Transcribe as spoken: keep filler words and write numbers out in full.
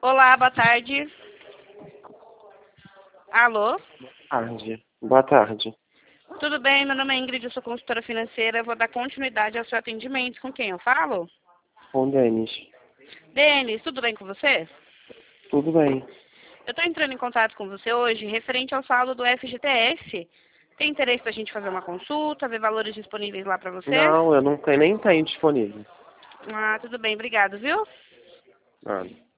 Olá, boa tarde. Alô? Tarde. Boa tarde. Tudo bem? Meu nome é Ingrid, eu sou consultora financeira. Eu vou dar continuidade ao seu atendimento. Com quem eu falo? Com o Denis. Denis, tudo bem com você? Tudo bem. Eu estou entrando em contato com você hoje referente ao saldo do F G T S. Tem interesse para a gente fazer uma consulta, ver valores disponíveis lá para você? Não, eu não tenho, nem tenho disponível. Ah, tudo bem, obrigado, viu? Nada.